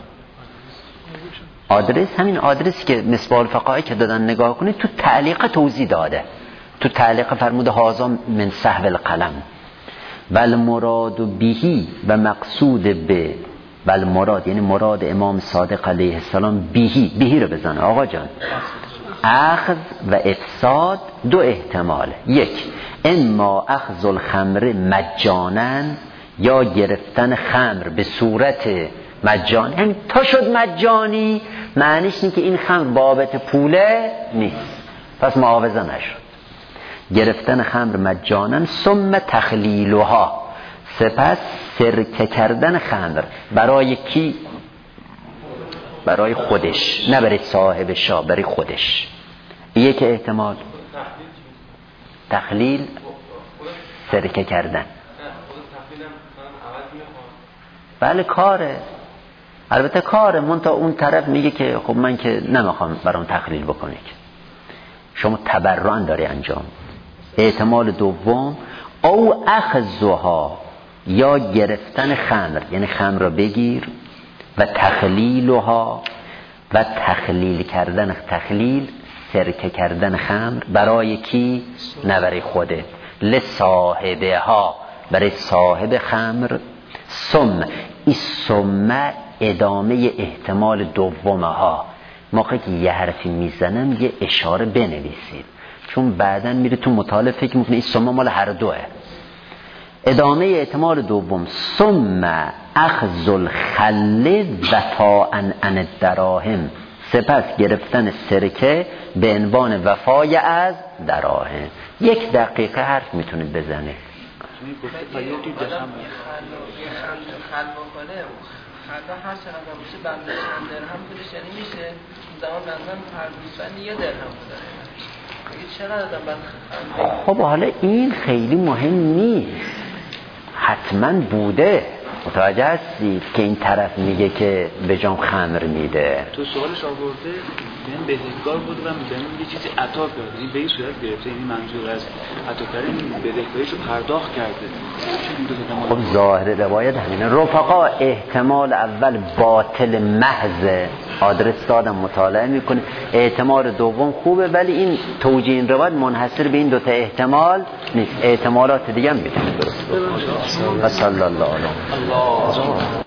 آدرس همین آدرسی که مصباح الفقاهه که دادن نگاه کنید، تو تعلیق توضیح داده، تو تعلیق فرموده هازا من سحب القلم. ول مراد بیهی و مقصود به، ول مراد یعنی مراد امام صادق علیه السلام بیهی، بیهی رو بزنه آقا جان. اخذ و افساد دو احتماله. یک، اما اخذ الخمر مجانا، یا گرفتن خمر به صورت مجانی، یعنی تا شد مجانی معنیش اینه که این خمر بابت پوله نیست، پس معاوضه نشد. گرفتن خمر مجانا ثم تخلیلها، سپس سرکه کردن خمر. برای کی؟ برای خودش، نه برای صاحب شاه، برای خودش. یک احتمال تخلیل، سرکه کردن. بله کاره، البته کاره، منتها اون طرف میگه که خب من که نمیخوام برام تخلیل بکنی، شما تبرعاً داری انجام. احتمال دوم او اخذها، یا گرفتن خمر، یعنی خمر را بگیر و تخلیلها، و تخلیل کردن، تخلیل سرکه کردن خمر. برای کی؟ نه برای خودت، لصاحبها، برای صاحب خمر. ثم، این ثم ادامه احتمال دومها. موقعی که یه حرفی میزنم یه اشاره بنویسید، چون بعدن میره تو مطالعه فکر میکنه این ثم مال هر دوه. ادامه احتمال دوم، ثم اخذ الخل وفاء عن الدراهم سپس گرفتن سرکه به عنوان وفای از دراهم. 1 دقیقه حرف میتونید بزنید. خل بکنه خدا هر چقدر باشه بنده درهم بودش، یعنی میشه زمان بندن هر گوسفند 1 درهم بوده. چقدر آدم بعد خب حالا این خیلی مهم نیست، حتما بوده. متوجه هستید که این طرف میگه که به جام خمر میده. تو سوالش آورده این بدهکار بوده و بهم یه چیزی عطا کرده، این به این صورت گرفته، این منظور از عطا کردن این بدهکاریشو پرداخت کرده. خب ظاهر روایت همینه. رفقا احتمال اول باطل محض، آدرس دادم مطالعه میکنه. احتمال دوم خوبه، ولی این توجیه این روایت منحصر به این 2 تا احتمال نیست، احتمالات دیگه هم میتونه درست باشه. صلی الله علیه